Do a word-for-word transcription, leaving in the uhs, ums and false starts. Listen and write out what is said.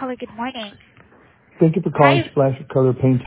Hello, good morning. Thank you for calling Hi. Splash of Color Paint.